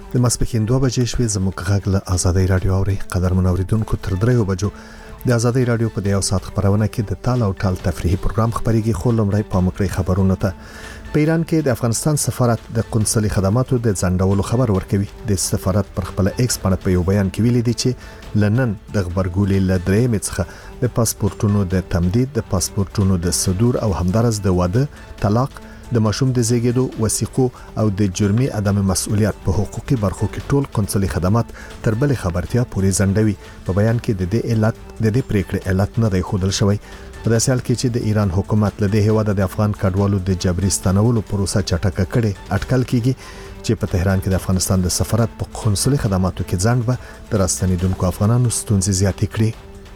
د ماسپښین 2 بجې شوې زموږ غږ له آزادۍ رادیو اوري. قدرمن اوریدونکو تر 3 بجو د آزادۍ رادیو په 1 ساعت خبرونه کې د تال او ټال تفریحي پروګرام خبريږي. خو لمړی پامکړی خبرونه ته. په ایران کې د افغانستان سفارت د قونسلي خدماتو د ځنډولو خبر ورکوي. د سفارت پر خپل ایکس باندې په یو بیان کې ویلي دي چې لنن د خبرګولې لدرې مڅخه د پاسپورتونو د تمدید، د پاسپورتونو د صدور او همدارس د واده، طلاق، د ماشوم د زیږیدو وثیقو او د جرمي عدم مسؤلیت په حقوقي برخو کې ټول قونسلي خدمات تر بل خبرتیا پورې ځنډوي. په بیان کې د دې پریکړې علت نه دی ښودل شوی. په داسې حال کې چې د ایران حکومت له دې هیواده د افغان کډوالو د جبري ستنولو پروسه چټکه کړي اټکل کیږي چې په تهران کې د افغانستان د سفارت په قونسلي خدماتو کې ځنډ به د راستنیدونکو افغانانو ستونزې زیاتې کړي.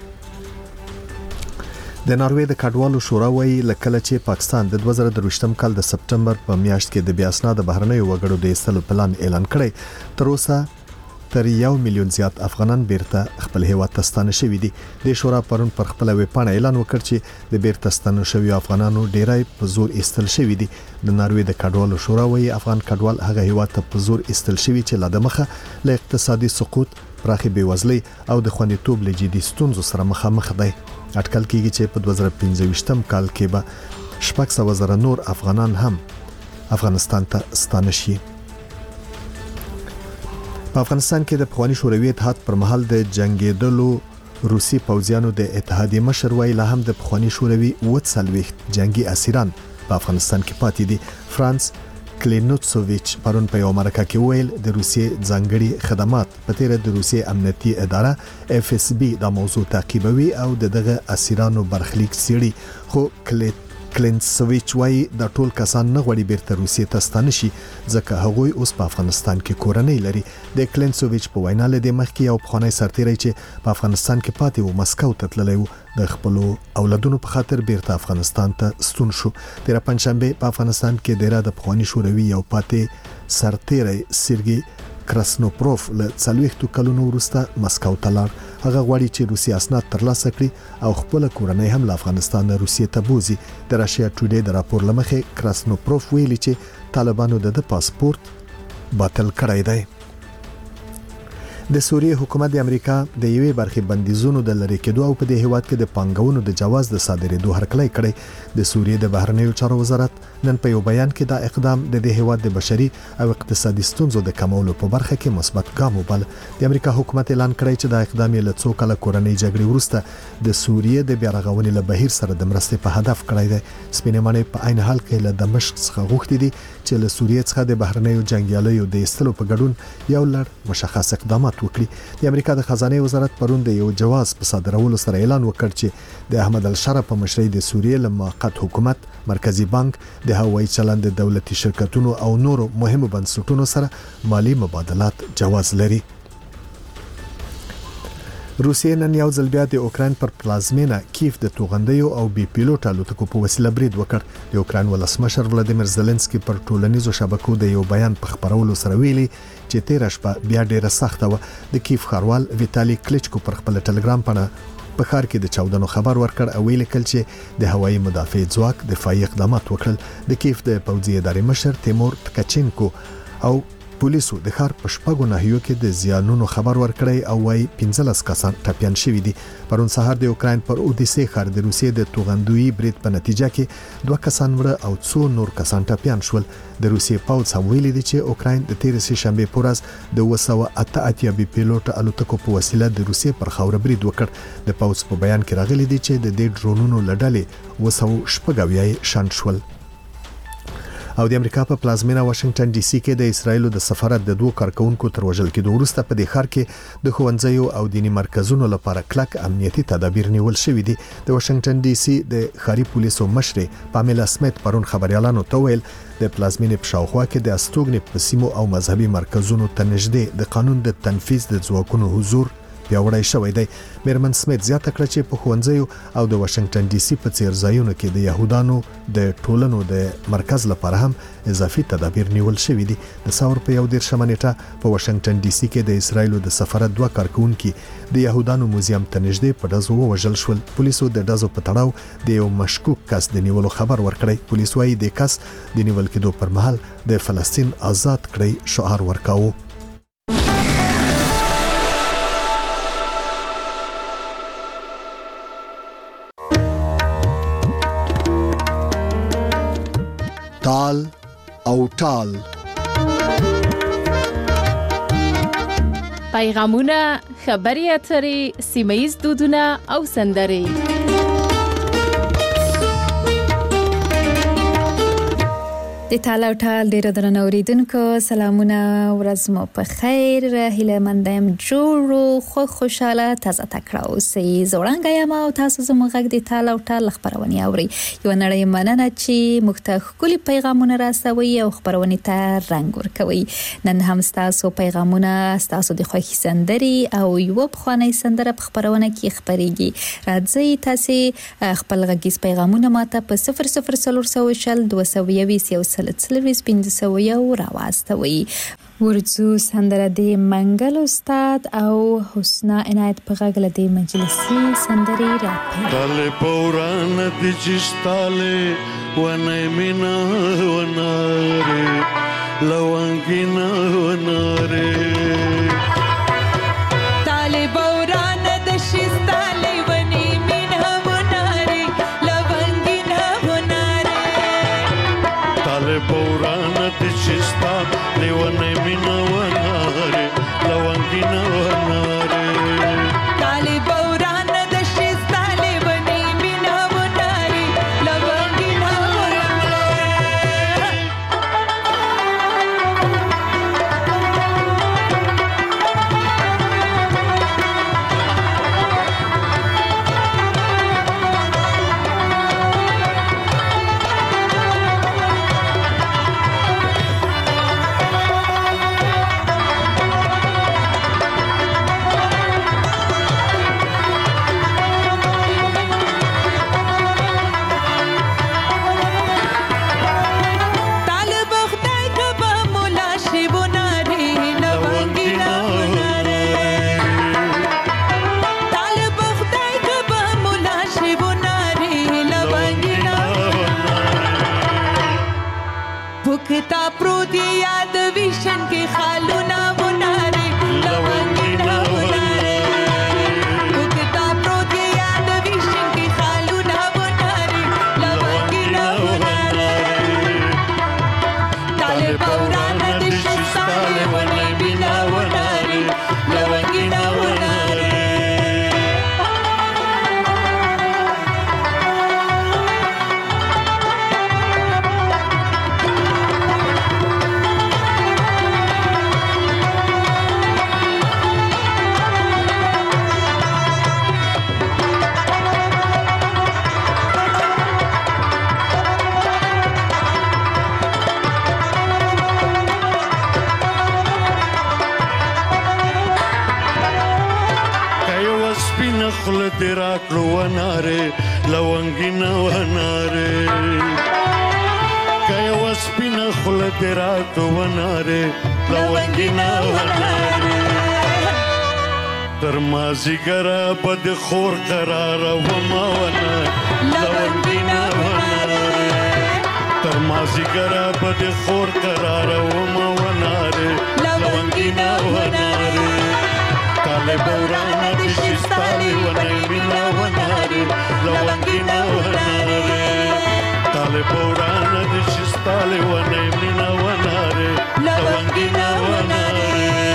د ناروې د کډوالو شورا وايي لکه چې پاکستان د 2023 کال د سپټمبر په میاشت کې د بیا اسناد بهرنیو وګړو د ایستلو پلان اعلان کړی. تر اوسه تر 1 میلیون زیات افغانان بیرته خپل هیواد ته ستانه شوي دي. د شورا پرون پر خپل ویبپاڼه اعلان وکړ چې د بیرته ستانه شوي افغانانو ډیری په زور ایستل شوي دي. د ناروې د کډوالو شورا وايي افغان کډوال هغه هیواد ته په زور ایستل شوي چې له دمخه له اقتصادي سقوط، پراخي بیوزلۍ او د خوندیتوب له جدي ستونزو سره مخامخ دي. اټکل کیږي چې په 2025 کال کې به 600,000 نور افغانان هم افغانستان ته ستانه شي. په افغانستان کې د پخوانی شوروي اتحاد پر مهال د جنگیدلو روسي پوځیانو د اتحادیه مشر ویل هم د پخوانی شوروي 40 جنگي اسیران په افغانستان کې پاتې دي. فرانس کلینوتسوویچ پرون په یو مرکه کې ویل د روسي ځانګړي خدمات په تیر د روسي امنیتي اداره FSB د موضوع تعقیبوي او دغه اسیرانو برخلیک سیړي. خو کلینوتسوویچ وايي د ټول کسان نه غوړي بیرته روسي ته ستانه شي ځکه هغوی اوس په افغانستان کې کورنۍ لري. د کلینوتسوویچ په وینا له دې مخکې یو پخوانی سرتیری چې په افغانستان کې پاتې و مسکو ته تللی و د خپل اولادونو په خاطر بیرته افغانستان ته ستون شو. تیر پنځشنبه په افغانستان کې د پخوانی شوروي یو پاتې سرتیری سرګي کراسنوپروف له 40 کلونو وروسته مسکو ته لاړ. هغه غواړي چې روسي اسناد ترلاسه کړي او خپل کورنۍ هم له افغانستان نه روسیې ته بوزي. د راشیا ټوډے د راپور لمخې کراسنوپروف ویلي چې طالبانو د پاسپورت باطل کړی دی. د سوریې حکومت د امریکا د یوې برخې بندیزونو د لری کېدو او په دې هیواد کې د پانګونو د جواز د صادرېدو هرکلی کړی. د سوریې د بهرنیو چارو وزارت نن په یو بیان کې دا اقدام د دې هیواد د بشري او اقتصادي ستونزو د کمولو په برخه کې مثبت ګام وبل. د امریکا حکومت اعلان کړی چې دا اقدام یې له څو کاله کورنۍ جګړې وروسته د سوریې د بیا رغونې له بهیر سره د مرستې په هدف کړی دی. سپینمانې په عین حال کې له دمشق څخه غوښتي دي چې له سوریې څخه د بهرنیو جنگیالیو د ایستلو په ګډون یو لړ مشخص اقدامات وکړي. د امریکا د خزانه وزارت پرون د یو جواز په صادرولو سره اعلان وکړ چې د احمد الشرف په مشرۍ د سوریې له موقت حکومت، مرکزی بانک، د هوایي چلند د دولتي شرکتونو او نورو مهمو بنسټونو سره مالی مبادلات جواز لري. روسیې نن یو ځل بیا د اوکراین پر پلازمینه کیف د توغندیو او بي پیلوټ الوتکو په وسیله برید وکړ. د اوکراین ولسمشر ولادیمیر زيلنسکي پر ټولنیزو شبکو د یو بیان په خبرولو سره ویلي چې تیر شپه بیا ډیره سخته و. د کیف ښاروال ویتالي کلیچکو پر خپل ټلګرام په ښار کې د چاودنو خبر ورکړ او ویل کل چې د هوایي مدافع ځواک دفاعي اقدامات وکړل. د کیف د پوځي ادارې مشر تیمور تکاچینکو او پولیسو د ښار په شپږو ناحیو کې د زیانونو خبر ورکړی او وايي 15 کسان ټپیان شوي دي. پرون سهار د اوکراین پر اودیسه ښار د روسیې د توغندوی برید په نتیجه کې 2 کسان مړه او 2 نور کسان ټپیان شول. د روسیې پوځ هم ویلي دي چې اوکراین د 13 شنبه په ورځ د 288 بي پیلوټ الوتکو په وسیله د روسیې پر خاور برید وکړ. د پوځ په بیان کې راغلي دي چې د دې ډرونونو لړلې 200 شان شول. او د امریکا په پلازمینه واشنگټن ډي سي کې د اسرایل د سفارت د 2 کارکونکو تر وژل کېدو وروسته په دې ښار کې د ښوونځیو او دینی مرکزونو لپاره کلک امنیتي تدابیر نیول شوي دي. د واشنگټن ډي سي د ښاري پولیسو مشر پامیلا سمیت پرون خبريالانو ته ویل د پلازمینې په شاوخوا کې د استوګنې په سیمو او مذهبي مرکزونو ته نږدې د قانون د تنفيذ د ځواکونو حضور پیاوړی شوی دی. میرمن سمیت زیاته کړه چې په ښوونځیو او د واشنگټن ډي سي په څیر ځایونو کې د يهودانو د ټولنو د مرکز لپاره هم اضافي تدابیر نیول شوي دي. د ثور په 11 نیټه په واشنگټن ډي سي کې د اسرایل د سفارت 2 کارکونکو د يهودانو موزیم ته نږدې په ډزو وژل شول. پولیسو د ډزو په تړاو د یو مشکوک کس د نیولو خبر ورکړی. پولیس وايي د کس د نیول کېدو پر مهال د فلسطین آزاد کړی شعار ورکاوه. تال او ټال. پیغامونه، خبري اترې، سیمه‌ییز دودونه او سندرې. د تال او ټال ډیره درنه اوریدونکو سلامونه، ورځ مو په خیر. هیله مند یم جوړو خوشاله تازه تکړه اوسئ. زوړنګ یم او تاسو زموږ غږ د تال او ټال خبرونه اورئ. یو نړۍ مننه چې موږ ته ښکلي پیغامونه راسوي او خبرونه ته رنګ ورکوي. نن هم تاسو پیغامونه، تاسو د خوښي سندري او یو بخواني سندره په خبرونه کې خبريږي. راځي تاسو خپل غږیز پیغامونه ماته په 00400 220 سلسلویز 500 راواستوي. ورځو سندره د منګل استاد او حسنا عنایت په غږ له مجلسي سندري راپې. تاله پوران د جستاله ونه مینا وناره لوانګینا وناره. تاله پوران د شستاله ونه مینا وناره لوانګینا وناره. تاله پوران د شستاله ونه مینا وناره لوانګینا وناره. زیګرا بد خور قرار و ماونه لونګینا وناره. تر ما زیګرا بد خور قرار و ماونه لونګینا وناره. طالب ورانه د شستالي ونه مینا وناره لونګینا وناره. طالب ورانه د شستالي ونه مینا وناره لونګینا وناره.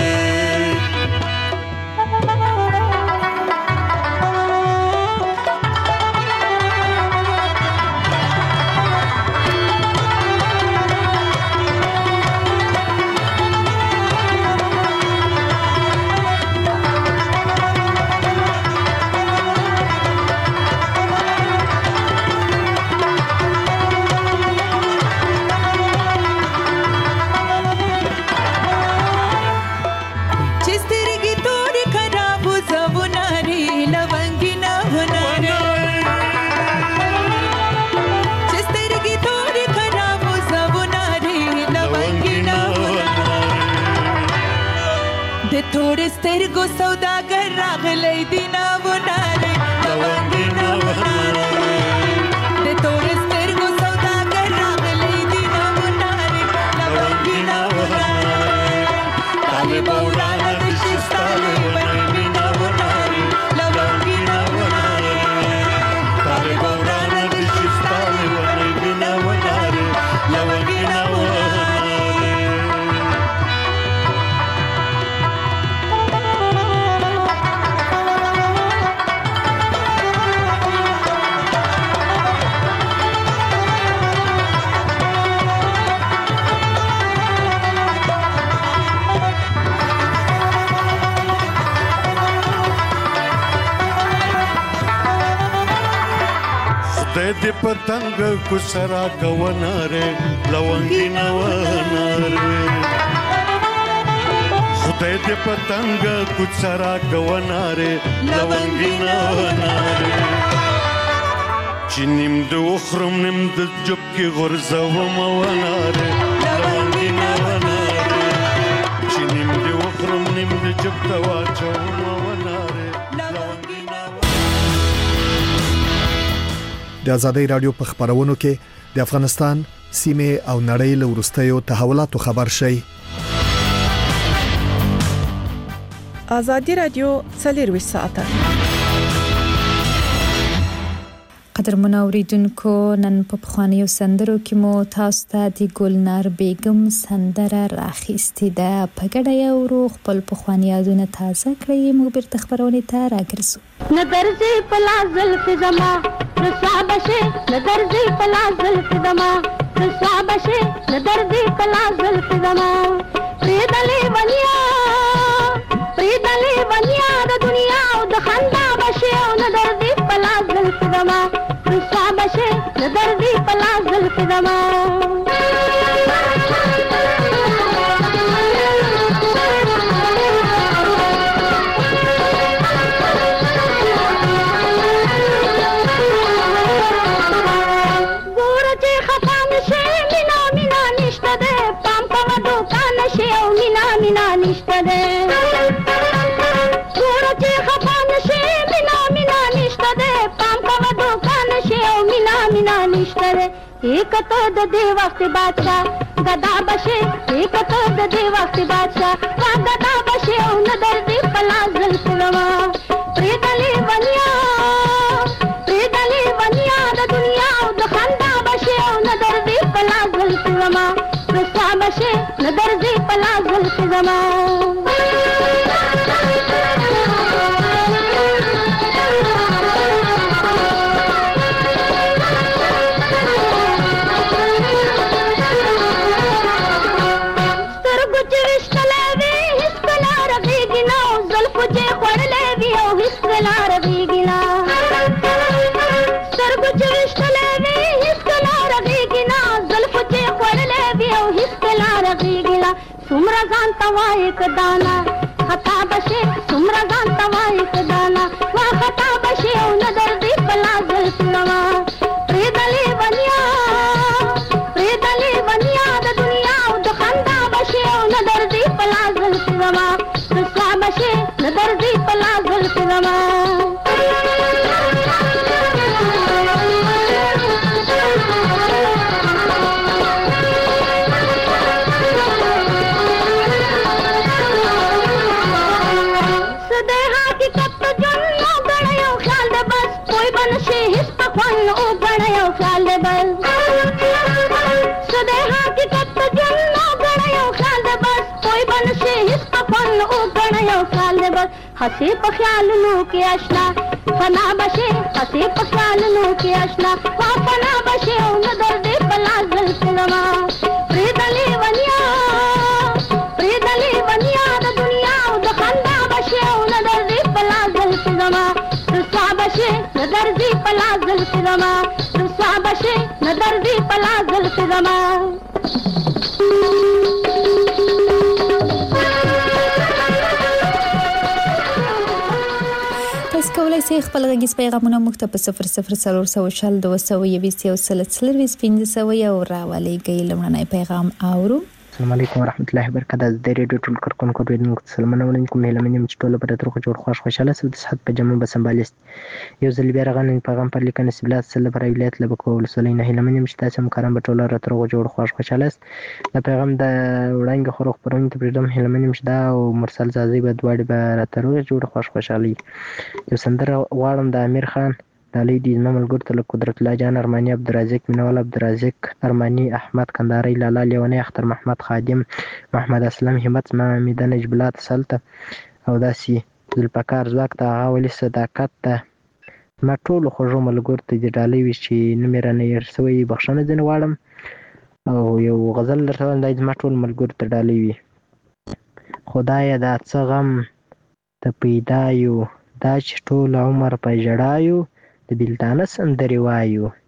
थोड़े سترګو سوداګر راغلی دینا وناره لونګینا وناره. د تورې سترګو سوداګر راغلی دینا وناره لونګینا وناره. طالب ورانه د شستاله ونه مینا وناره لونګینا وناره. طالب ورانه د شستاله ونه مینا وناره لونګینا خدای دې پتنګ کو سرا کووناره لونګینا وناره خدای دې پتنګ کو سرا کووناره لونګینا وناره چې نیم د وخرم نیم د جب کې غرزوم وناره لونګینا وناره چې نیم د وخرم نیم د جب ته واچوم وناره لونګینا. د ازادۍ رادیو په خبرونو کې د افغانستان سیمه او نړۍ له وروستیو تحولاتو خبر شي. ازادي رادیو 24 ساعته. قدرمن اوریدونکو نن په خوانیو سندرو کې مو تاسو ته د ګلنار بیگم سندره راخیستې ده. په ګډه یو روح خپل په خواني یادونه تازه کړئ. موږ بیرته خبرونه ته راګرځو. نظرځي پلا زلف زما رسوا بشه نظرځي پلا زلف زما رسوا بشه نظرځي پلا زلف زما پریدلې ونیا د دنیا او د خندا بشه او نظرځي پلا زلف زما رسوا بشه نظرځي پلا زلف زما مینا نشته ده ګورته خفان شي مینا نشته ده پام کوه دوکان شي او مینا نشته ده یک ته د دې وخت بادشاہ غدا بشه یک ته د دې وخت بادشاہ غدا بشه او نظر دې پلا زلف لوا پریدلې ونیا د دنیا او د خندا بشه او نظر دې پلا زلف لوا رسوا بشه نظر دې پلا زلف زما سمرا ځان توایک دانا خطا بشه سمرا ځان توایک دانا وا خطا بشه او نظر دې پلا زلف لوا پریدلې ونیا د دنیا او د خندا بشه او نظر دې پلا زلف لوا رسوا بشه نظر دې پلا زلف لوا हंसी पख्याल नो के आशना फना बशे हंसी पख्याल नो के आशना वा फना बशे उन दर्दे पला जल्फ लवा प्रीदली वनिया द दुनिया द खंदा बशे उन दर्दे पला जल्फ लवा रसा बशे न दर्दी पला जल्फ लवा रसा बशे न दर्दी पला जल्फ लवा کولای شئ خپل غږیز پیغامونه موږ ته په 00402015 او راولېږئ. لومړنی پیغام اورو. السلام علیکم ورحمت الله وبرکاته. د ریډیو ټول کارکونکو ډیرنګ سلامونه ولیکم. هلمنیم چې ټول پر ترخه جوړ خوشاله سو د صحت په جمع به سمبالست یو ځل بیا غن پیغام پر لیکنه سبلات سره پر ویلایت لبکول سولینه هلمنیم چې تاسو مکرم په ټول را ترخه جوړ خوشاله است. د پیغام د وړاندې خروخ پرونی ته پرېدم هلمنیم چې دا او مرسل زازی به دواړي به را ترخه جوړ خوشاله یو سندره غواړم د امیر خان دالی دی مملګر ته قدرت الله جان ارمانی عبدالرزاق منول عبدالرزاق ارمانی احمد کنداری لالا لیونی اختر محمد خادم محمد اسلم همت محمد نجبلات سلطه او داسي ذوالفقار زواک ته غاولي صداقت ته ما ټول خوږو ملګر ته د ډالۍ وی چې نمبر نه ير سوی بخښنه ځنه واړم او یو غزل درته د ما ټول ملګر ته ډالۍ وی خدای دا څه غم ته پیدا یو دا چې ټول عمر په جړایو د بلتانه سندري وایو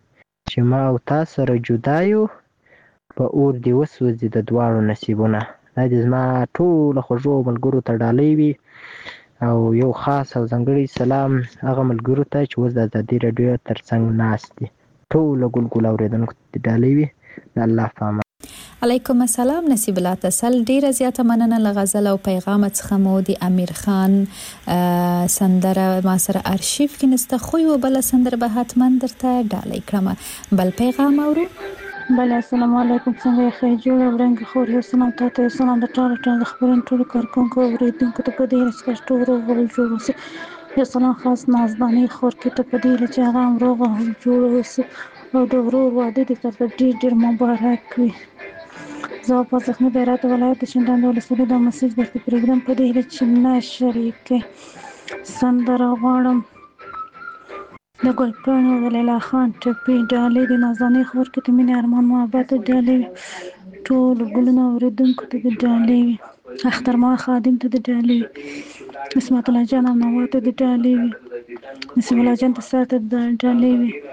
چې ما او تا سره جدا یو په اور دې وسوځي د دواړو نصیبونه. دا دې زما ټولو خوږو ملګرو ته ډالۍ وي او یو خاص او ځانګړی سلام هغه ملګرو ته چې اوس د ازادي راډیو تر څنګ ناست دي. ټولو ګلګل اورېدونکو ته ډالۍ وي. د الله په امان. علیکم السلام. نصیب الله تسل ډیره زیاته مننه له غزل او پیغام څخه مو د امیر خان سندره ما سره ارشیف کې نسته خو یو بل سندره به حتما درته ډالۍ کړم. بل پیغام اورو. بله السلام علیکم. څنګه یې خیر جوړ ورنګ خور یو سلام تاسو یو سلام د ټول خبرن ټول کارکونکو اوریدونکو ته په دې چې ټول ورو جوړ اوسه. یو سلام خاص نازداني خور کې ته په دې چې هغه روغ جوړ اوسه او د ورور واده دې تر ډیر مبارک وي. زه په زخمي بیرات ولایت شندان ولسوالۍ د مسیج د پروګرام په دې چې نه شریک سندره غواړم د ګلپاڼو د لیلا خان ټپي ډالۍ د نازنې خور کې ته مینه ارمان محبت ډالۍ ټول ګلونه اوریدونکو ته ډالۍ اخترمان خادم ته ډالۍ اسمت الله جان او نوات ته ډالۍ نسیم الله جان ته ساته ډالۍ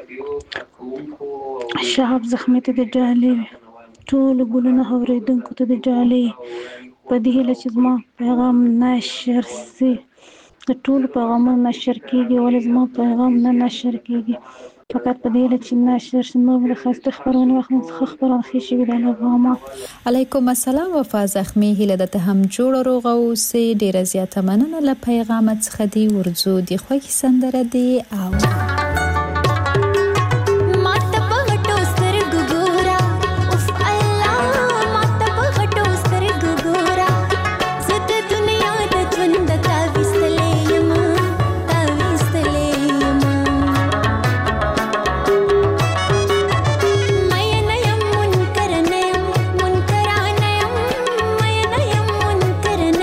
شهاب زخمي ته ډالۍ ټول ګلونه اوریدونکو ته ډالۍ په دې چې زما پیغام نشر سي د ټول پیغامونه نشر کیږي ولې زما پیغام نه نشر کیږي فقط په دې چې نشر شنو ول خاصه خبرونه وخت خبرونه خېشي د الله. علیکم السلام. وفا زخمي هله د هم جوړ روغ او سي ډیره زیاته مننه له پیغام څخه دی ورزو دی خو کی سندره دی او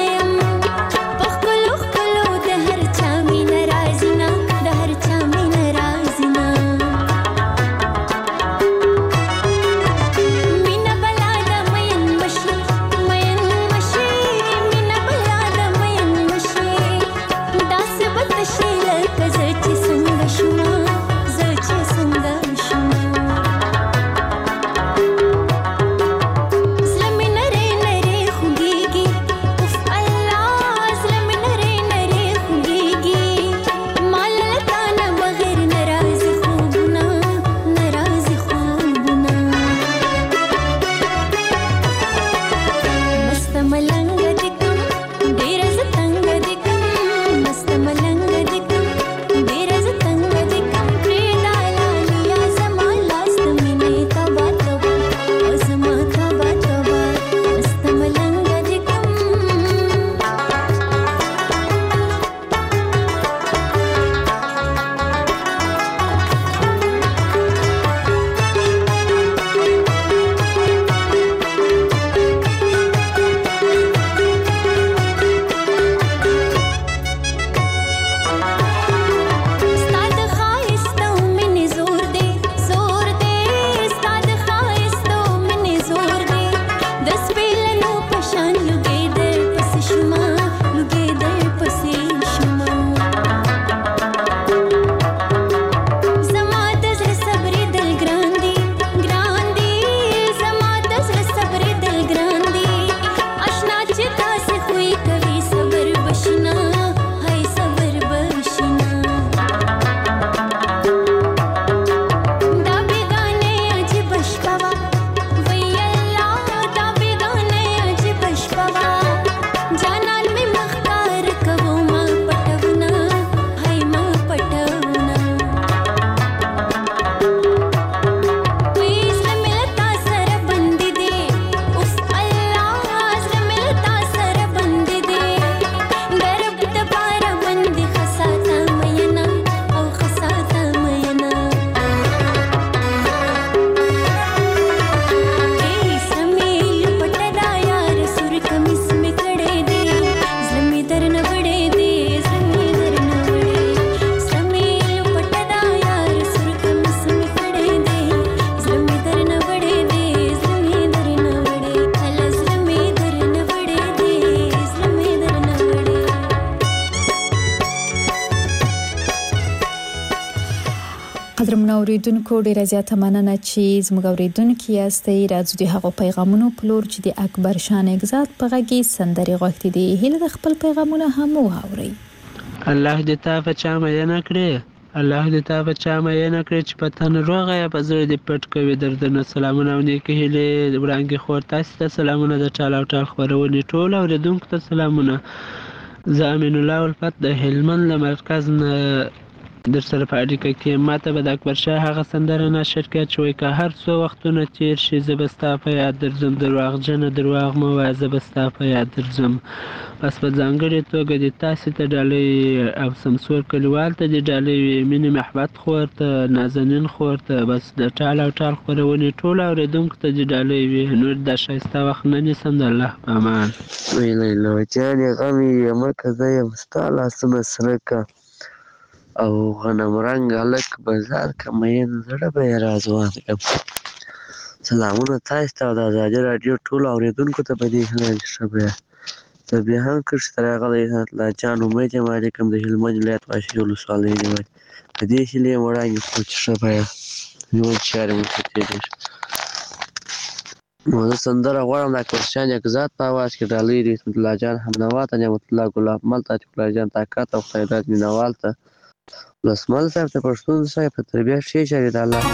د هر چا مين اوریدونکو ډیره زیاته مننه چې زموږ اوریدونکو یاستئ. راځو د هغو پیغامونو په لور چې د اکبر شاه نګزاد په غږ کې سندرې غوښتي دي. هیله د خپل پیغامونه هم واورئ. الله دې تا په چا مینه کړې، الله دې تا په چا مینه کړې چې په تن روغه یا په زړه دې پټ کوي دردونه. سلامونه او نیکې هیلې وړانګې خور تاسې ته سلامونه د ټال او ټال خپرونې ټول اوریدونکو ته سلامونه. زه امین الله الفت د هلمند له مرکز نه در سره په اړیکه کې. ماته به د اکبر شاه هغه سندره نشر کړه چې وایي که هر څو وختونه تیر شي زه به ستا په یاد درځم، درواغجنه درواغ مه وایه زه به ستا په یاد درځم. بس په ځانګړې توګه دې تاسې ته ډالۍ او سمسور کلیوال ته دې ډالۍ وي، مینې محبت خور ته، نازنین خور ته، بس د ټال او ټال خپرونې ټولو اورېدونکو ته دې ډالۍ وي. نور دا ښایسته وخت نه نیسم، د الله په امان. لیلا جانې غم یې مکه زه یم ستا لاسونه سره که او غنم رنګ هلک بازار که مین زړه به یې رازوان کړم. سلامونه تاسې ته او د ازادي راډیو ټولو اورېدونکو ته په دې هیله چې ښه به یاست. زه بیا هم کښې ته راغلی عزت الله جان امید یم علیکم د هلمند ولایت واشي ولسوالۍ نیولې. په دې هیلې یم وړاندې کړو چې ښه به یاست، ژوند چارې مو ښه تېرېږي. نو زه سندره غواړم د اکبر شاه نګزاد په اواز کې ډالۍ د عصمت الله جان حمنوا ته، نعمت الله ګلاب مل ته، عتیق الله جان طاقت او خیرات مینوال ته، ولسمل صاحب ته، پښتون صاحب په تربیه ښې چارې د الله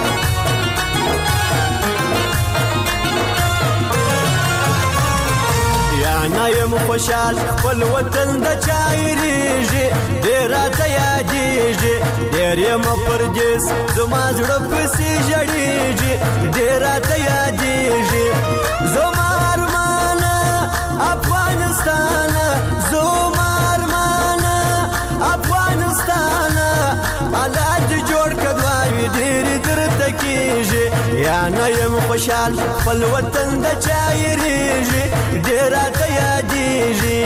نه یم خوشحال خپل وطن د چا هېرېږي، ډېر راته یادېږي، ډېر یم پردیس زما زړه پسې ژړېږي، ډېر راته یادېږي زما ارمانه افغانستانه، زما ارمانه افغانستانه، الله دې جوړ کړه دعاوې ډېرې درته کېږي. یا نه یم خوشحال خپل وطن د چا هېرېږي، ډېر راته یادېږي.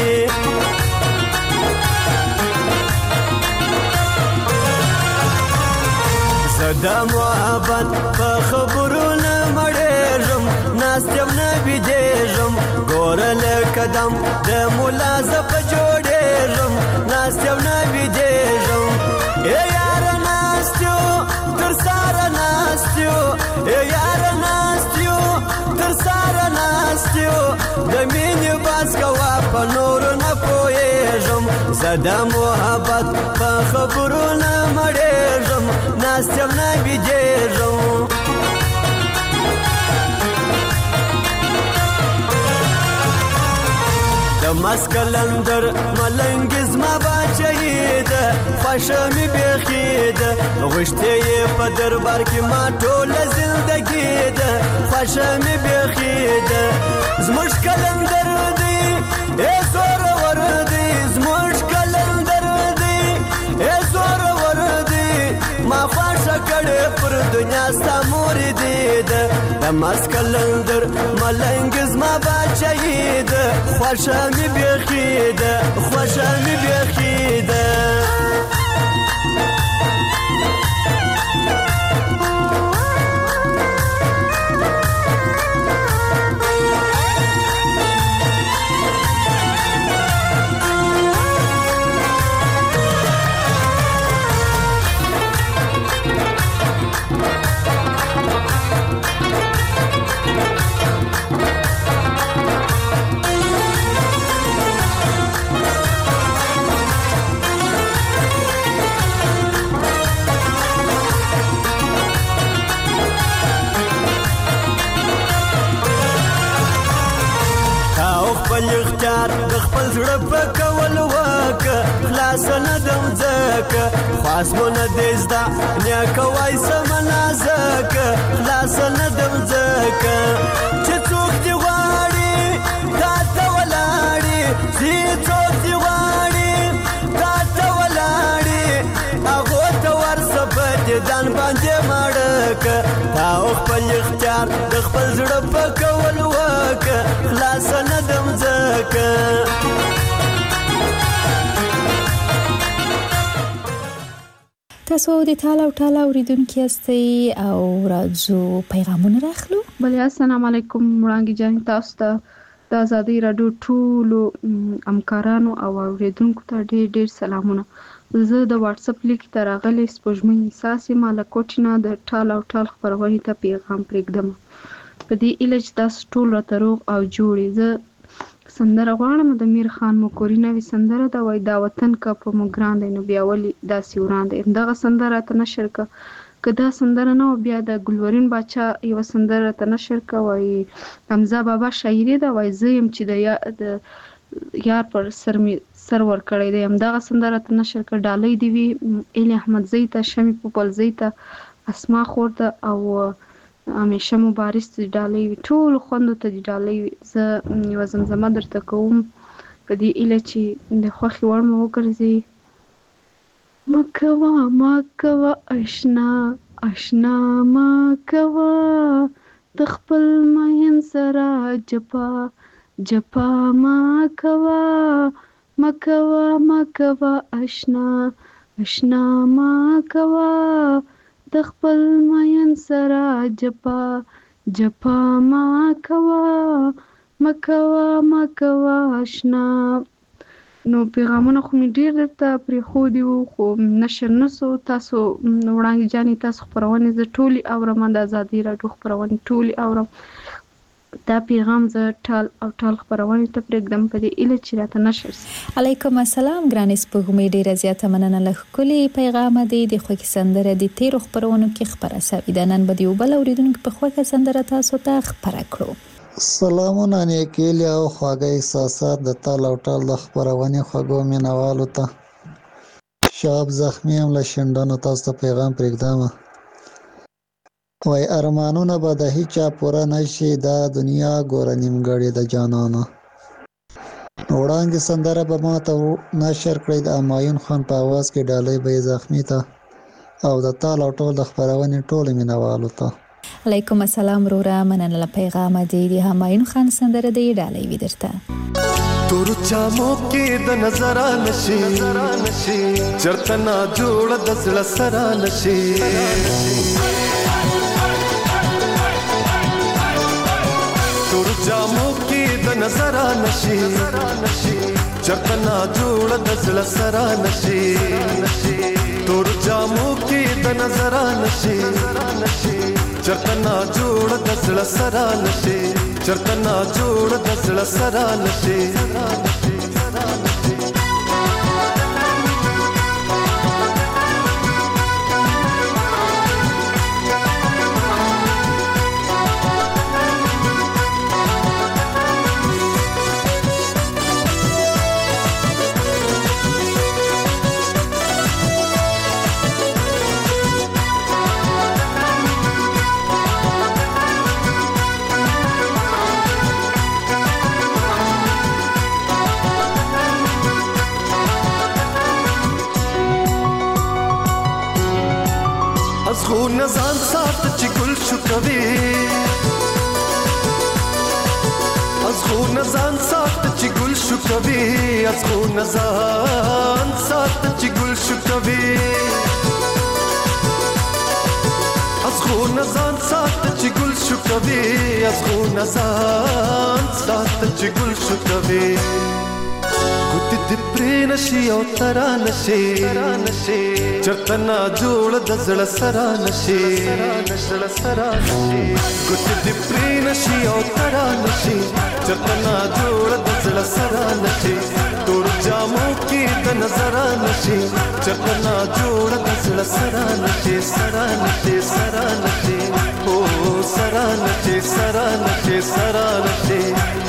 زه د محبت په خبرو نه مړېږم، ناست یم نه بېدېږم، ګوره له قدم د ملا زه په جوړېږم، ناست یم نه بېدېږم. ای یاره ناست یو تر ساره ناست یو، ای یاره ناست یو تر ساره ناست یو، د مینې بس کوه په نورو نه پوهېږم، زه د محبت په خبرو نه مړېږم، ناست یم نه بېدېږم. د مسکلندر ملنګ زما باچهی ده، خوښه مې بیخي ده، غوښتې یې په دربار کې ما ټوله زندګي ده، خوښه مې بیخي ده. زموږ کلندر دی ای زورور دی، زموږ کلندر دی ای زورور دی، ما خوښه کړې پر دنیا ستا مور دی ده. د مسکلندر ملنګ زما باچهی ده، خوښه مې بیخي ده، خوښه مې بیخي ده. خپل اختیار د خپل زړه په کول وکه، خلاص نه دم ځکه خاص مو نه دی زده نیکه وای سمه نازکه، خلاص نه دم ځکه چې څوک دې غواړي تا ته ولاړي، چې څوک دې غواړي تا ته ولاړي، هغو ته ورسه په دیدن باندې مړکه، تا خپل اختیار د خپل زړه په کول وکه، خلاص نه دم ځکه. تاسو د ټال او ټال اوریدونکو یاستئ او راځو پیغامونه راخلو. بله السلام علیکم وړانګې جان، تاسو ته د ازادي راډیو ټولو همکارانو او اوریدونکو ته ډېر ډېر سلامونه. زه د واتس اپ لیک ته راغلی سپوږمۍ احساس یم له کوټې نه د ټال او ټال خپرونې ته پیغام پرېږدم په دې هیله چې تاسو ټول راته روغ او جوړ یې. زه سندره غواړم د میر خان مکوري نوې سندره ده وایي دا وطن که په موږ ګران دی نو بیا ولې داسې وران دی. همدغه سندره راته نشر که دا سندره نه وه بیا د ګلورین باچا یوه سندره راته نشر که وایي حمزه بابا شاعري ده وایي زه یم چې د یار پر سر مې سر ورکړی دی. همدغه سندره ته نشر کړه. ډالۍ دې وي ایلي احمدزی ته، شمې پوپلزی ته، اسما خور ته او همیشه مبارز ته ډالۍ وي. ټولو خویندو ته دې ډالۍ وي. زه یوه زمزمه درته کوم په دې هیله چې د خوښې وړ مو وګرځي. مکوه مکوه اشنا اشنا مکوه د خپل مین سره جپا جپا مکوه مکوه مکوه اشنا اشنا مکوه د خپل مین سره جپا جپا مکوه مکوه مکوه اشنا. نو پیغامونه خو مې ډېر درته پرېښودي وو خو نشر نه سو. تاسو وړانګې جانې تاسو خپرونې زه ټولې اورم، د ازادي راډیو خپرونې ټولې اورم. دا پیغام زه ټال او ټال خپرونې ته پرېږدم په دې هیله چې راته نشر سي. علیکم السلام ګرانې سپوږمۍ، ډېره زیاته مننه له ښکلي پیغامه دی. د خوږې سندره د تیرو خپرونو کې خپره سوې ده. نن به د یو بل اورېدونکي په خوښه سندره تاسو ته خپره کړو. سلامونه نیکیلی او خواږه احساسات د تال او ټال د خپرونې خوږو مینوالو ته. شاب زخمی هم له شنډانو تاسو ته پیغام پرېږدم. وای ارمانونه به د هیچا پوره نشي، دا دنیا ګوره نیمګړې د جانانه. وړانګې سندره به ما ته نشر کړئ د همایون خان په اواز کې. ډالۍ به یې زخمی ته او د تال او ټال د خپرونې ټولو مینوالو ته. علیکم السلام روره، مننه له پیغامه دی. د همایون خان سندره دی ډالۍ وي درته. تور چامو کې د نظر نشي چرته نا جوړ د زړه سره نشي. تور چامو کې د نظر نشي چرته نا جوړ د زړه سره نشي. تور چامو کې د نظر نشي چرته نا جوړ د زړه سره نشي. چرته نا جوړ د زړه سره نشي. خو نزان سات چې ګل شو کوي، از خو نزان سات چې ګل شو کوي، از خو نزان سات چې ګل شو کوي، از خو نزان سات چې ګل شو کوي، از خو نزان سات چې ګل شو کوي. ګوت دې پرې نشي او ترا نشي چرته نا جوړ د زړه سره نشي. ګوت دې پرې نشي او ترا نشي چرته نا جوړ د زړه سره نشي. تور جامو کې د نظر نشي چرته نا جوړ د زړه سره نشي. سره نشي سره نشي او سره نشي سره نشي سره نشي.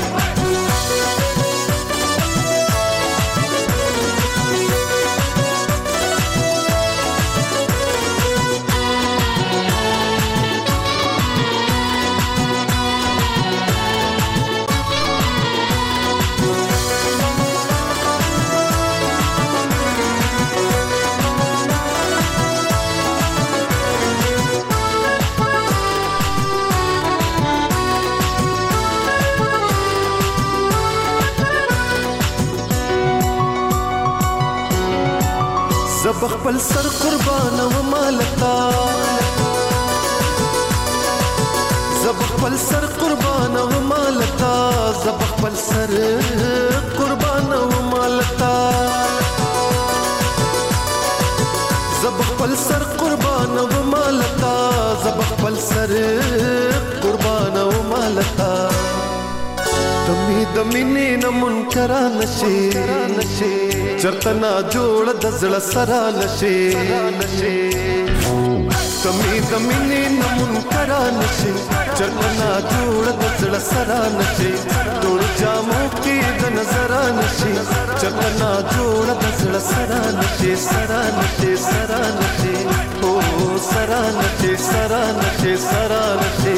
زب خپل سر قربان و مالتا، زب خپل سر قربان و مالتا، زب خپل سر قربان و مالتا. سر قربان و مالتا زب خپل سر قربان و مالتا دمی دمینی نمون کرا نشی چرتنا جوړ د زړه سره نشي دمی دمینی نمون کرا نشي چرتنا جوړ د زړه سره نشي ټول جامو کې د نظر نشي چرتنا جوړ د زړه سره نشي سره نشي او سره نشي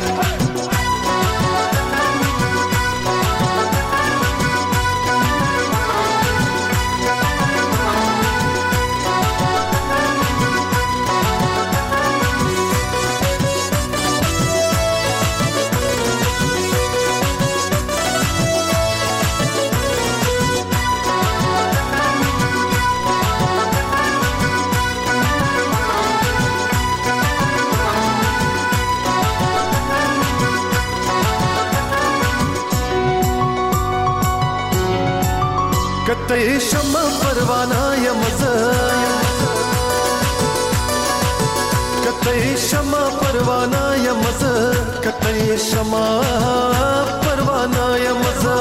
کته شمع پروانه یمزه کته شمع پروانه یمزه کته شمع پروانه یمزه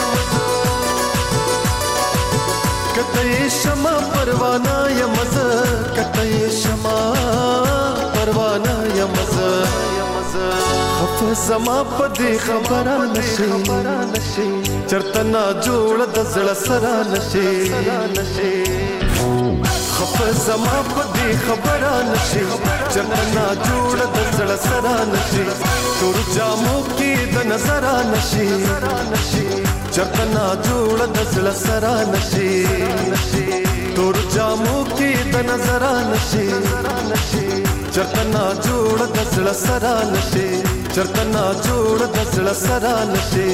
کته شمع پروانه یمزه کته شمع پروانه یمزه خف زما پدې خبره نشي چرتنا جوړ د زړه سره نشي خف زما پدې خبره نشي چرتنا جوړ د زړه سره نشي تور جامو کې د نظر نشي چرتنا جوړ د زړه سره نشي تور جامو کې د نظر نشي چرتنا جوړ د زړه سره نشي چرتنا جوړ د زړه سره نشي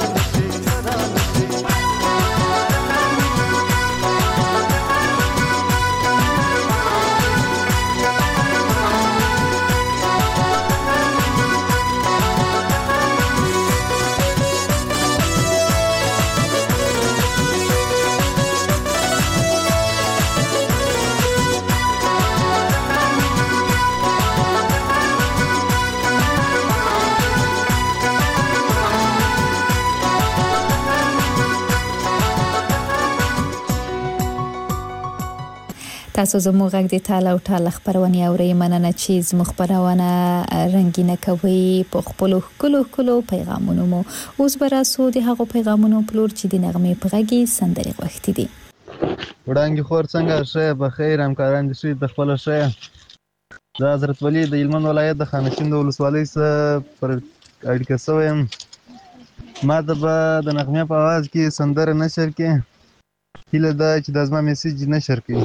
تاسو زموږ غږ د تاله او ټاله خبرونه اورئ مننه چې زموږ خبرونه رنگینه کوي په خپل کلو پیغامونو مو اوس براسو د هغو پیغامونو پلور چې د نغمې په غږی سندري غوښتي دي وړاندې خور څنګه شه په خیر همکاران دي شي د خپل شه د حضرت ولی د هلمند ولایت د خانشین د ولسوالۍ سره پر اړیکه شوم ما د نغمې په आवाज کې سندره نشر کې هله دا چې د ازما میسج نشر کې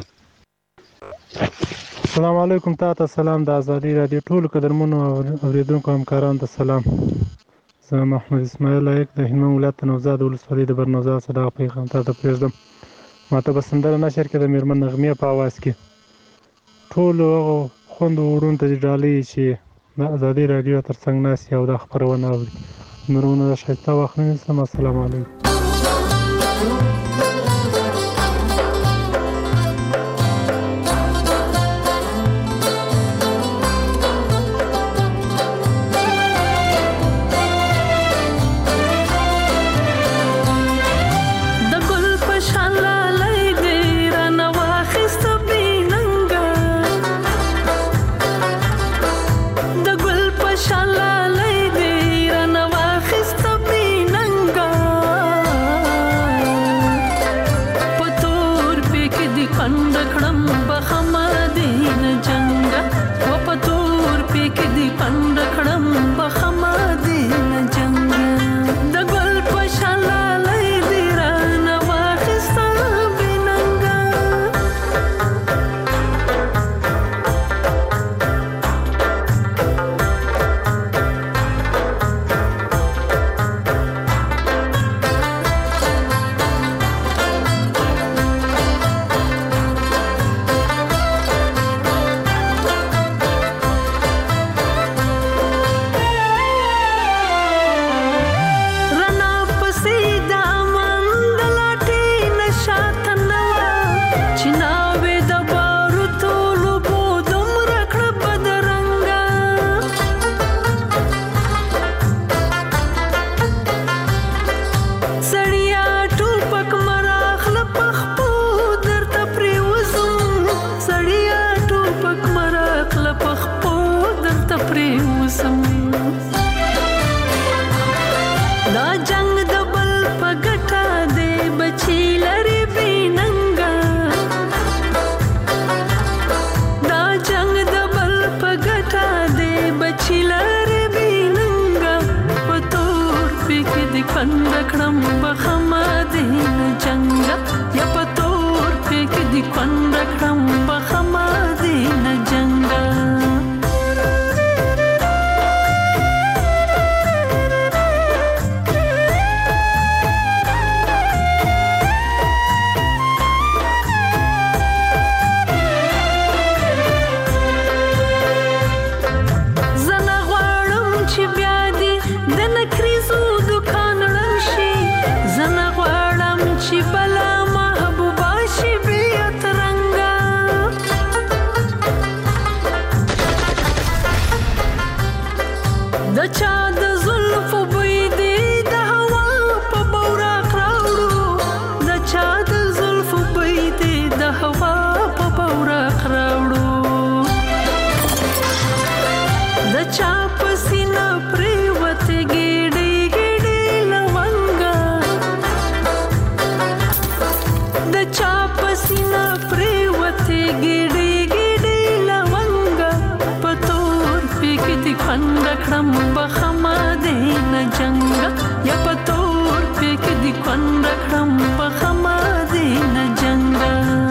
السلام علیکم تاسو سلام د ازادي رادیو ټول قدرمنو اوریدونکو همکارانو ته سلام زه محمد اسماعیل لایق د هلمند ولایت نوزاد ولسوالۍ د برنوزاد صداق پیغام ته پرېږدم ماته به سندره نشر کې د میرمن نغمې په आवाज کې ټول خوند وړون ته ډالۍ چې د ازادي رادیو ترڅنګ ناس یو د خبرونه اوري مرونه شایسته وخت نیسم السلام علیکم د چا د زلفو بوی دی د هوا په بوراق راوړو د چا د زلفو بوی دی د هوا په بوراق راوړو د چا په سینه پریوتې ګېډې ګېډې لونګه د چا په سینه پریوتې ګېډې ګېډې لونګه په تور پیکې دې کونډه کړم بخمه دې نه جنګه یا په تور پیکې دې کونډه کړم بخمه دې نه جنګه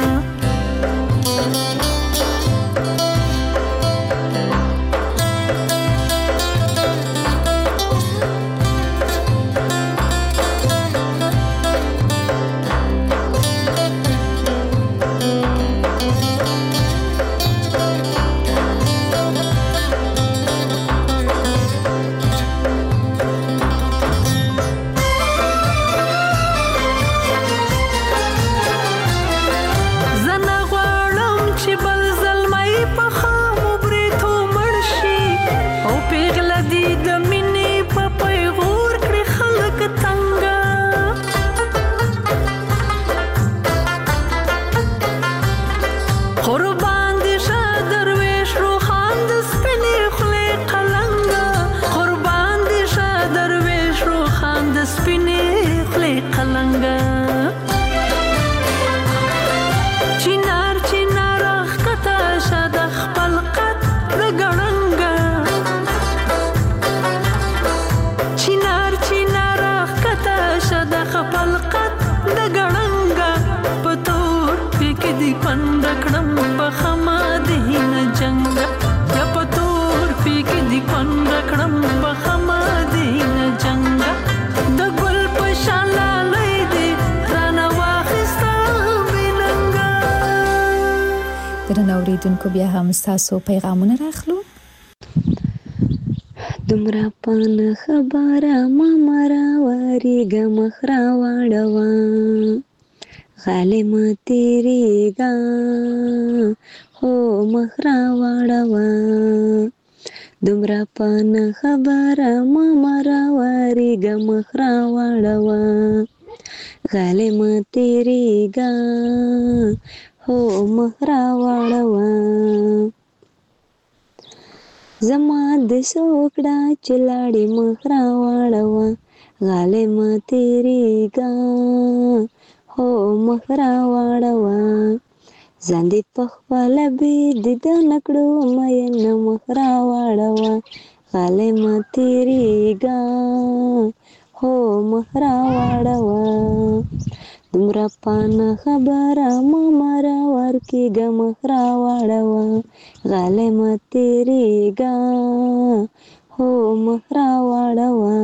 اوریدونکو بیا هم ستاسو پیغامونه راخلو. دومره پانه خبره ما مراوریږه مخ راواړوه غالمه تیریږه هو مخ راواړوه دومره پانه خبره ما مراوریږه مخ راواړوه غالمه تیریږه هو مخ راواړوه زما د سوکړه چې لاړې مخ راواړوه غالمه تیریږه هو مخ راواړوه ځان دې پخپله بېدیده نه کړو مینه مخ راواړوه غالمه تیریږه هو مخ راواړوه دومره پانه خبره ما مراور کېږه مخ راواړوه غالمه تیریږه هو مخ راواړوه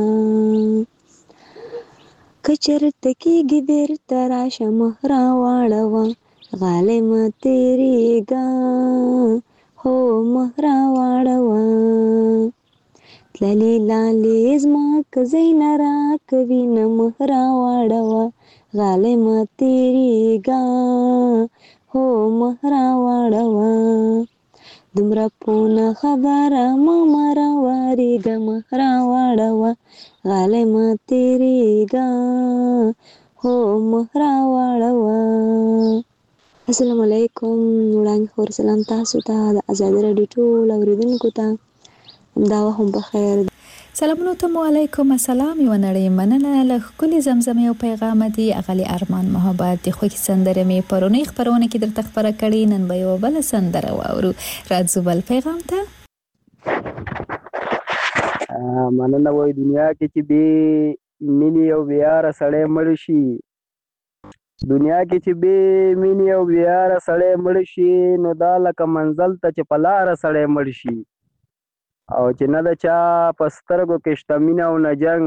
که چېرته کېږي بېرته راشه مخ راواړوه غالمه تیریږه هو مخ راواړوه تللې لالې زما که ځای نه راکوي نه مخ راواړوه غالمه تیریږه هو مخ راواړوه دومره پونه خبره ما مراوریږه مخ راواړوه غالمه تیریږه هو مخ راواړوه. السلام علیکم. وړاندې خور سلام تاسو ته د ازادي راډیو ټول اوریدونکو ته همدا وخت بخیر. سلامونه ته علیکم السلام یو نړۍ مننه له ښکلي زمزمې او پیغام دي اغلی ارمان محبت د خوږې سندرې مې پرونی خبرونه کې درته خبره کړې نن به یو بل سندره واورو راځو بل پیغام ته. مننه وای دنیا کې چې به مینې او بیاره سړی مړ شي دنیا کې چې به مینې او بیاره سړی مړ شي نو دا لکه منزل ته چې په لاره سړی مړ شي او چې نه د چا په سترګو کې شته مینه او نه جنګ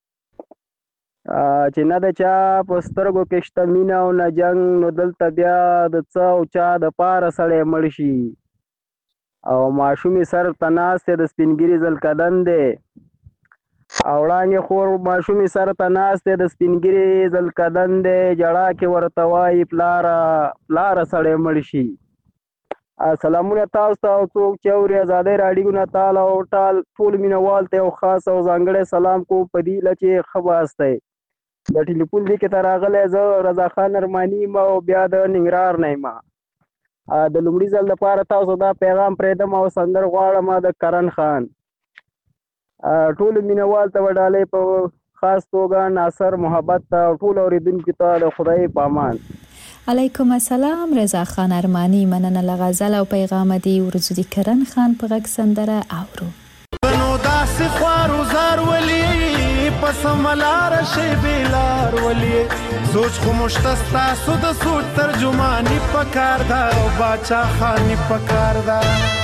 چې نه د چا په سترګو کې شته مینه او نه جنګ نو دلته بیا د څه او چا د پاره سړی مړ شي او ماشومې سر ته ناست د سپینګیري زلکدن دی او وړاندې خور ماشومې سر ته ناست د سپینګیري زلکدن دی جړا کې ورته وایي پلاره سړی مړ شي سلامونه تاسو ته او څوک چې اوري ازادۍ راډیو نه تعالی او ټول مینوال ته یو خاص او ځانګړی سلام کوم په دې هیله چې ښه باست دی. د ټلیفون لیک ته راغلی زه رضا خان ارماني یم او بیا د ننګرهار نه یم. د لومړي ځل لپاره تاسو دا پیغام پرېږدم او سندره غواړم د کرن خان. ټولو مینوال ته وډالۍ په خاص توګه ناصر محبت ته او ټولو اورېدونکو ته د خدای په امان. علیکم السلام رضا خان ارمانی مننه له غزل او پیغام دی ورزو دی کرن خان په غږ سندره اورو. نو داسې خوارو زار ولي پس ملار شي بیلار ولي سوچ خو مشتستا سود سوچ ترجمانی پکار دا او باچا خانی پکار دا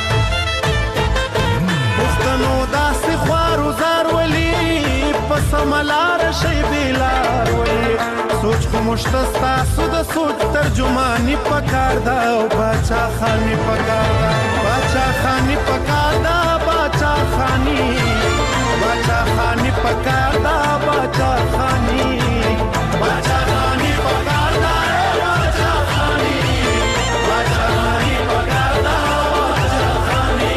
پښتنو داسې خوارو زار ولي پس ملار شي بیلار ولي سوچ خو مشتستا سود سوچ ترجمانی پکار دا او باچا خانی پکار دا باچا خانی پکار دا باچا خانی پکار دا باچا خانی پکار دا باچا خانی پکار دا باچا خانی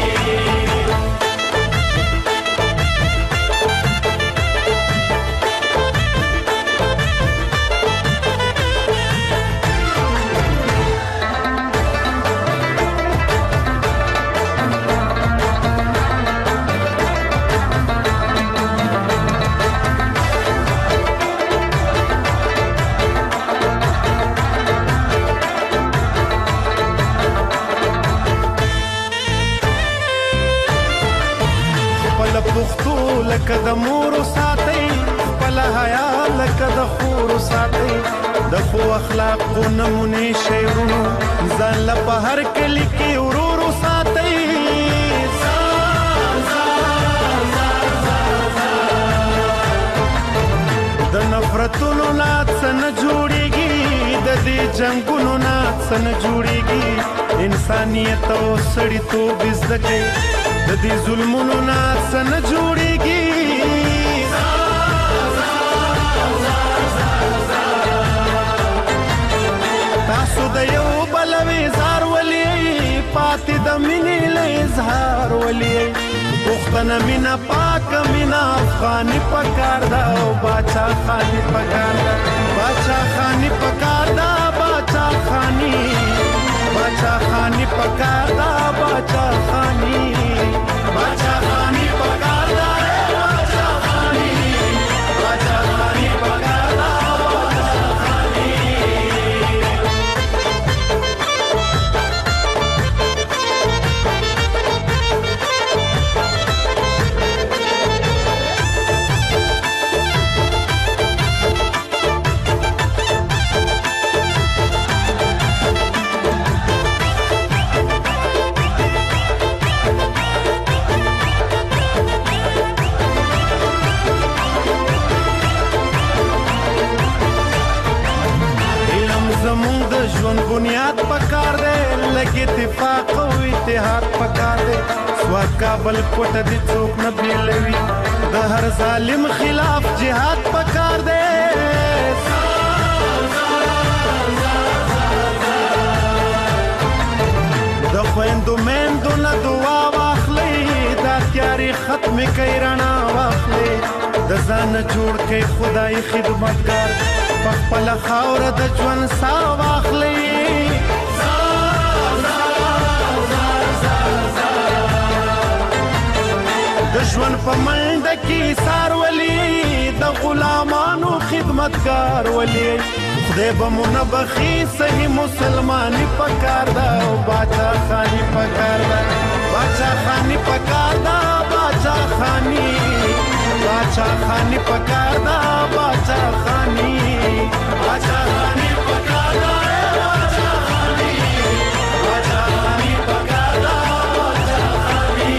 پښتو لکه د مور ساتي خپل حیا لکه د خور ساتي د خو اخلاق نمونه شعرونو ځان له په هر کلی کې ورور ساتي د نفرتونو نات نه جوړيږي د دې جنگونو نات نه جوړيږي انسانيت او سړیتوب زده کوي د دې ظلمونو نه څنګه جوړيږي تاسو د یو بل وزار ولي پاتې د مینې له اظهار ولي پښتنه مینا پاک مینا افغاني پکار دا او باچا خاني پکار دا باچا خاني پکار دا باچا خاني پکار دا باچا خاني باچا خانی پکار دا باچا خانی پکار دا باچا خانی ژوند بنیاد پکار دی لګ اتفاق او اتحاد پکار دی سواد کابل کوټه دي څوک نه بیلوي د هر ظالم خلاف جهاد پکار دی د خويندو مېندو نه دعا واخلي دا تیاری ختم کوي رڼا واخلي د ځان جوړ کوي خدای خدمتګار خپل خاور د ژوند سا واخلي د ژوند په منډه کې سار ولي د غلامانو خدمتګار ولي خدای به منبخي صحیح مسلماني پکار دا او باچا خاني پکار دا باچا خاني پکار دا باچا خاني پکار دا باچا خاني پکار دا باچا خاني پکار دا باچا خاني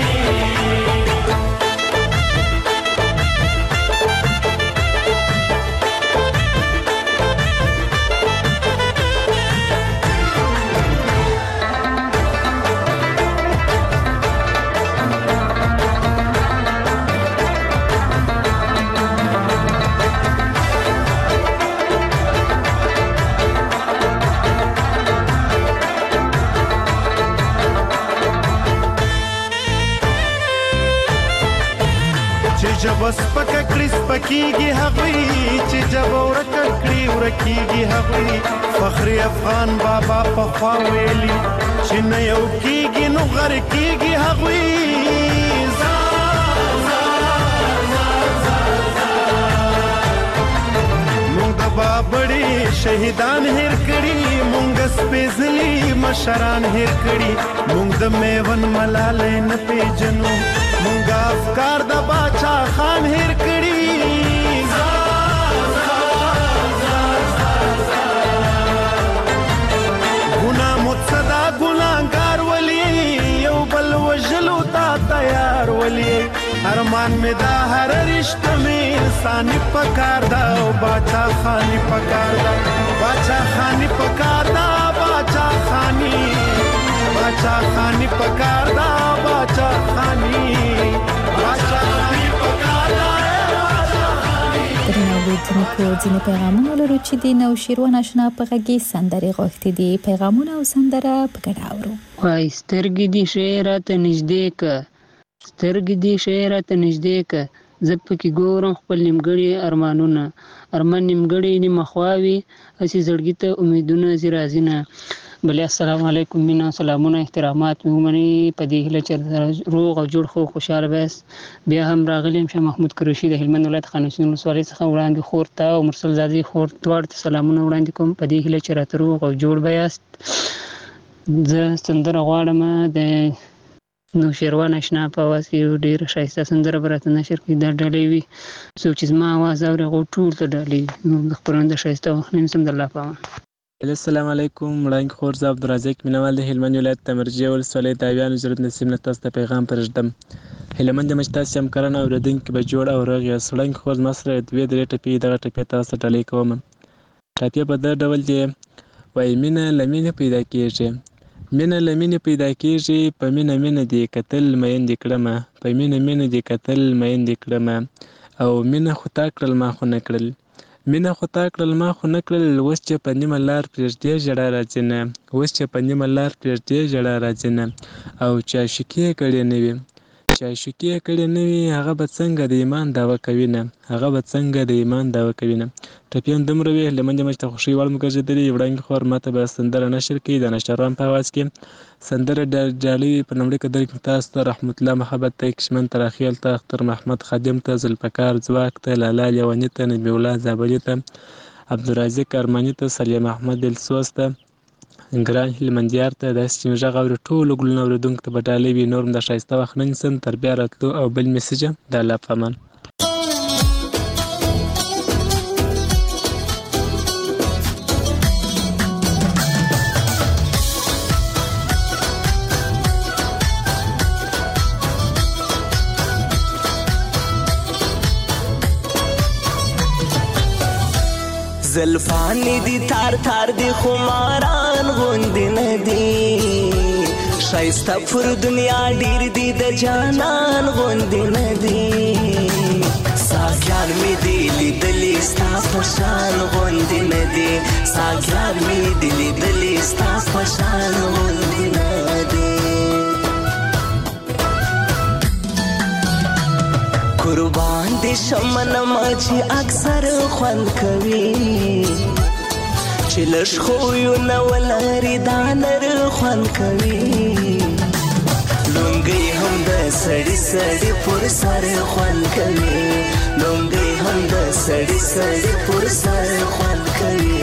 جب سپکه کړي سپکیږي هغوی چې جب ورکه کړي ورکیږي هغوی فخر افغان بابا پخوا ویلي چې نه یو کیږي نو غر کیږي هغوی بابړي شهیدان هیر کړي مونږ سپېڅلي مشران هیر کړي مونږ د میون ملالۍ نه پیژنو مونږ افکار د باچا خان هیر کړي ګناه متصدا ګناهګار ولي یو بل وژلو ته تیار ولي ارمان می دا هر رشته می انسانی پکار دا او باچا خانی پکار دا باچا خانی پکار دا باچا خانی پکار دا باچا خانی پکار دا درنو لیدونکو ځینې پیغامونه لرو چې د نوشیروان آشنا په غږی سندرې غوښتي دي پیغامونه او سندره په ګډه اورو وای سترګې دې شعر ته نږدې که سترګې دې شعر ته نږدې که زه پکې ګورم خپل نیمګړي ارمانونه ارمان نیمګړي نیمه خواوي هسې زړګي ته امیدونه ځي راځي نه بلې السلام علیکم مینا سلامونه احترامات مې ومنئ په دې هیله چې روغ او جوړ خو خوشحاله بیاست بیا هم راغلی یم شاه محمود قریشي د هلمند ولایت خانشین ولسوالۍ څخه وړاندې خور ته او مرسل زادې خور دواړو ته سلامونه وړاندې کوم په دې هیله چې راته روغ او جوړ بیاست زه سندره غواړم د نوشیروان آشنا په اواز کې یو ډېره ښایسته سندره به راته نشر کړي دا ډالۍ وي څوک چې زما اواز اوري هغو ټولو ته ډالۍ وي نو د خپرونې د ښایسته وخت نه سم د الله په امان السلام علیکم وړاندې خور زه عبدالرزاق مینوال د هلمند ولایت د مرجې ولسوالۍ د اویانو ضرورت نصیب نه تاسو ته پیغام پرېږدم هیله مند یم چې تاسې همکاران او اورېدونکي به جوړ او روغ یاست وړاندې خور زما سره دوې درې ټپې دغه ټپې تاسو ته ډالۍ کوم ټپې په دغه ډول دی وایي مینه له مینې پیدا کېږي مینه له مینې پیدا کېږي په مینه مینه دې کتل میندې کړمه په مینه مینه دې کتل میندې کړمه او مینه خو تا کړل ما خو نه کړل مینه خو تا کړل ما خو نه کړل اوس چې په نیمه لار پرېږدې ژړا راځي نه اوس چې په نیمه لار پرېږدې ژړا راځي نه او چې عاشقي یې کړې نه وي چې عاشقي یې کړې نه وي هغه به څنګه د ایمان دعوه کوي نه هغه به څنګه د ایمان دعوه کوي نه ټپې هم دومره وي هیلهمند یم چې د خوښۍ وړ مو ګرځېدلي وړاندې خور ماته به سندره نشر کړي د نشران په اواز کې سندره ډالۍ په لومړي قدر کې تاسو ته رحمت الله محبت ته کشمن تراخیل ته اختر محمد خادم ته ذوالفقار ځواک ته لالا لیوني ته نبي الله زابلي ته عبدالرازق ارماني ته سلیم احمد دلسوز ته ګران هلمندیار ته داسې چې مې غږ اوري ټولو ګلونه اورېدونکو ته به ډالۍ وي نور هم د ښایسته وخت نه نیسم تر بیا راتلو او بل میسج د الله په امان زلفانی دی تار تار دی خماران غوندی ندی شایسته پر دنیا ډیر دی د جانان غوندی ندی ساګیان می دی لیدلی ستا پشان غوندی ندی ساګیان می دی لیدلی ستا پشان غوندی ندی قربان دي شمن ماچی اکثر خوند کوي چې لږ خو یو نه ولري دا نر خوند کوي لونګي هم د سړی سړی پر سر خوند کوي لونګي هم د سړی سړی پر سر خوند کوي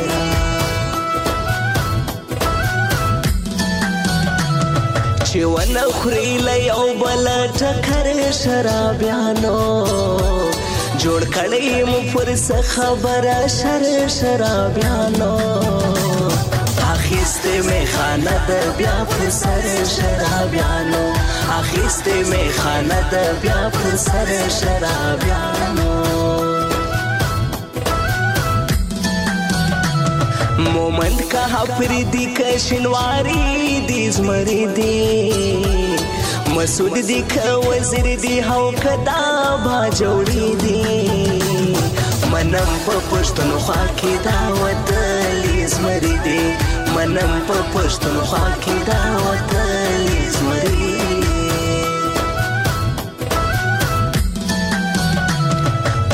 چې ونه خوري له یو بل ټکر شرابیانو جوړ کړی مو پر څه خبره شرابیانو اخیسته می خانه د بیا پر سر شرابیانو اخیسته می خانه د بیا پر سر شرابیانو مومند کا پردی کا شنواری دی زمری دی مسعود دی کا وزیر دی هاو کدا با جوړی دی منم په پښتونخوا کې دا وتلی زمری دی منم په پښتونخوا کې دا وتلی زمری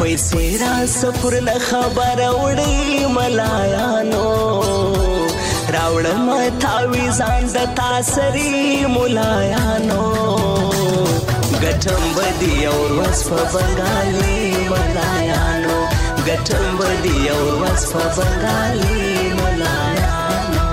وای سیرا سفر نه خبر وړي ملایانو راوړم تعویزان د تاسری ملایانو ګټم بدی اور وس په بنگالي ملایانو ګټم بدی اور وس په بنگالي ملایانو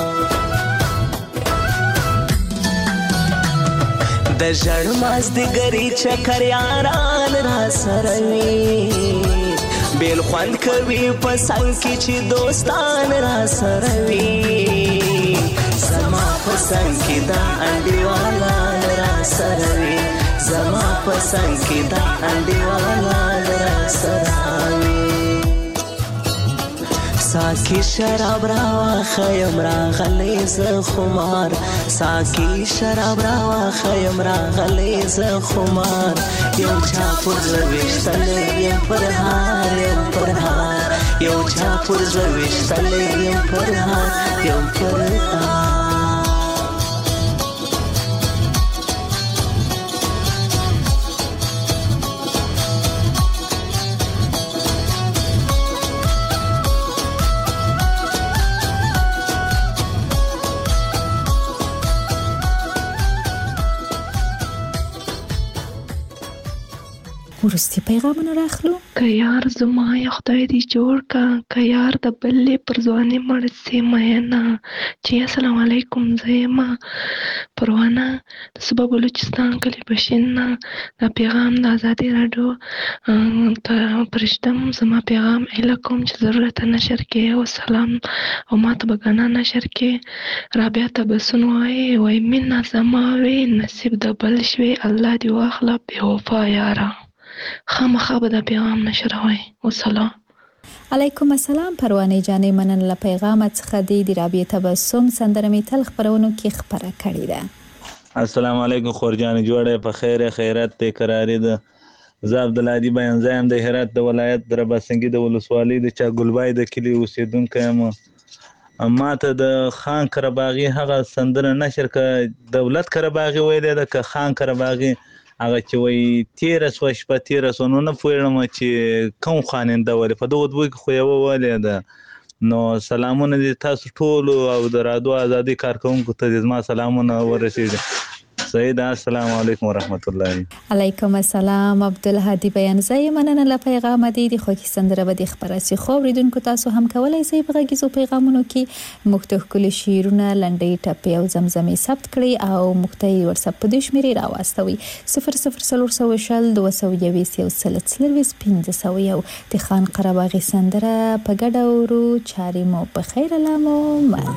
د ژړ مازدیګري چکر یاران را سره وي بیل خوند کوي په څنګ کې چې دوستان را سره وي زما په څنګ کې دا انډیوالان را سره وي زما په څنګ کې دا انډیوالان را سره وي ساکی شراب راواخیم راغلی زه خمار ساکی شراب راواخیم راغلی زه خمار یو چا پر زړه ویشتلی یم پر هار یم پر هار یو چا پر زړه ویشتلی یم پر هار یم پر هار وروستي پیغامونه راخلو. که یار زما یا خدای دې جوړ کا که یار د بلې پر ځواني مړ سي میینه چې السلام علیکم زه یم پروانه د صوبه بلوچستان کلي بشین نه دا پیغام د ازادي راډیو ته پرېږدم زما پیغام هیله کوم چې ضرورت نشر کې او سلام او ما ته به ګناه نشر کې رابعه تبسم وایي مینه زما وي نصیب د بل شوي الله دې واخله بې وفا یاره خامخا به دا پیغام نشروي وسلام علیکم السلام پروانه جانې مننه له پیغام څخه د رابعه تبسم سندره می تل خبرونو کې خبره کړې ده. السلام علیکم خورجان جوړه په خیر خیرات ته قراری ده زه عبدالهادي بیان زایم د هرات د ولایت د رباسنګي د ولسوالۍ د چا ګلبای د کلی اوسیدونکی یم. ما ته د خان قرباغي هغه سندره نشر ک دولت قرباغي ویلې ده که خان قرباغي هغه چې وایي 1300 شپه 1300 نو نه پوهېږم چې کوم خاننده ولې په دغو دوو کې خو یوه ولې ده. نو سلامونه دي تاسو ټولو او د رادیو ازادي کارکوونکو ته زما سلامونه ورسېږي. صحیح ده. السلام علیکم ورحمت الله. علیکم السلام عبدالهادي بیان زای مننه له پیغام دی د خوږی سندره به د خبره سي خو ریدونکو تاسو هم کولای شئ په غږیزو پیغامونو کې مختلف کلی شیرونه لنډۍ ټپې او زمزمې ثبت کړئ او مختلف واتساپ په دې شمیرې راواستوي 004015 د خان قرباغي سندره په ګډه ورو چاري مو په خیر لامو مل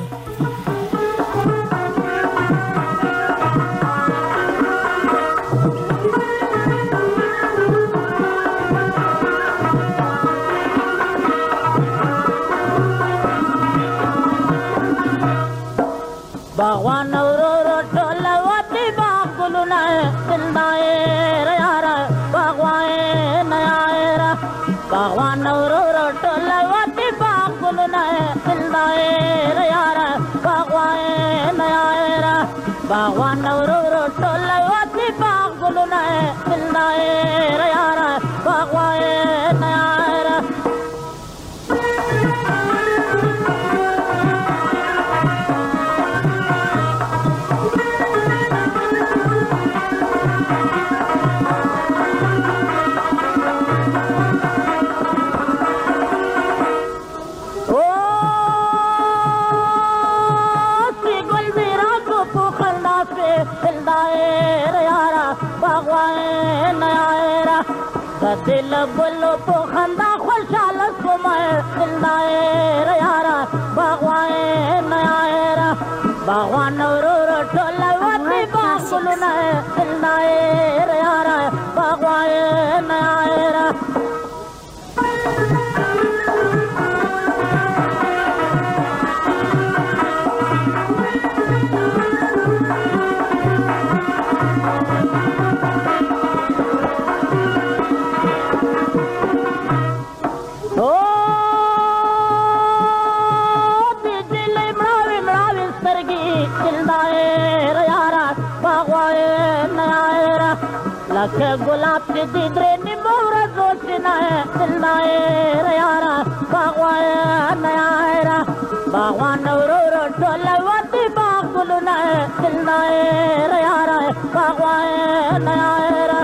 باغوان ورو ټول وتی باغ ګلونه زندای یارا باغوان یارا باغوان ورو ټول وتی باغ ګلونه زندای یارا باغوان یارا باغوان ورو ټول وتی باغ ګلونه زندای یارا باغوان یارا दिल गुलो तो खंदा खुशहाल सुमाए दिलदार यारा बागवान यारा बागवान रो टोला वती बागुल न दिलदार यारा बागवान यारा बागवान यारा دې درې نیمو ورځو سینه دلدار یاره باغوان یاره باغوان ورور ټول وتی باغ ګلونه دلدار یاره باغوان یاره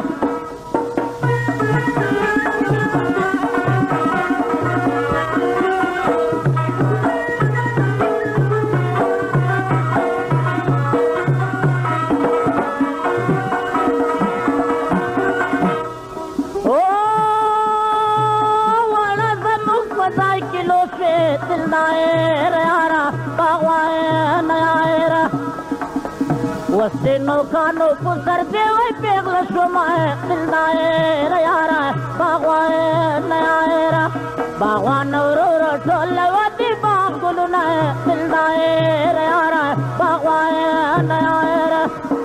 وستنو کانو پسر دیوی پیغل شمائے دلدائر یارا باغوان یارا باغوان ورور ٹھول ودی باغ گلونا دلدائر یارا باغوان یارا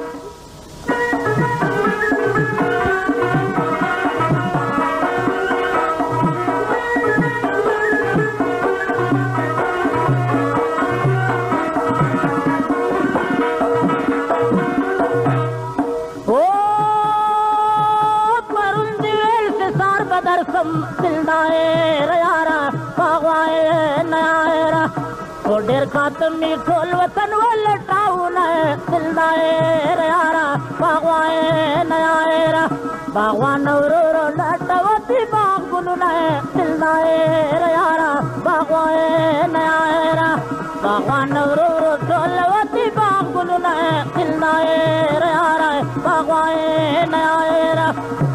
دلدائر یارا باغوان یارا تو ډېر کاتم ټول وطن ولټاونه دلدائر یارا باغوان یارا باغوان ورور لټوتی باغ ګلونه دلدائر یارا باغوان یارا باغوان ورور ټول وتی باغ ګلونه دلدائر یارا باغوان یارا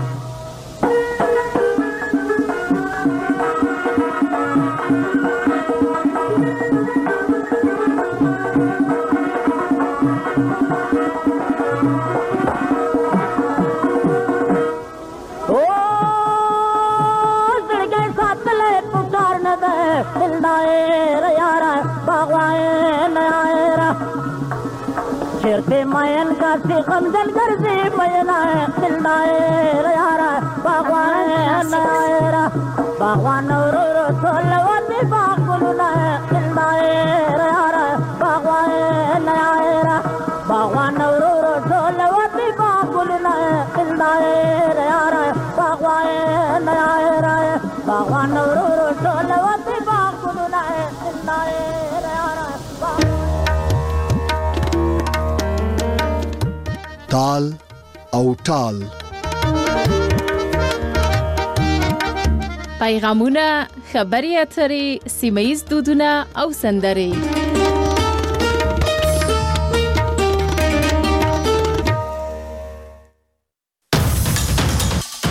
دلدائر یارا باغوان یارا شرط مین کا سی غمزن گرزی مینا دلدائر یارا باغوان یارا باغوان ورور ټول وتی باغ ګلونه دلدائر یارا باغوان یارا باغوان ورور ټول وتی باغ ګلونه دلدائر یارا باغوان یارا باغوان ورور ټول وتی باغ ګلونه دلدائر یارا تال او ټال پیغامونه، خبري اترې، سیمه ییز دودونه او سندرې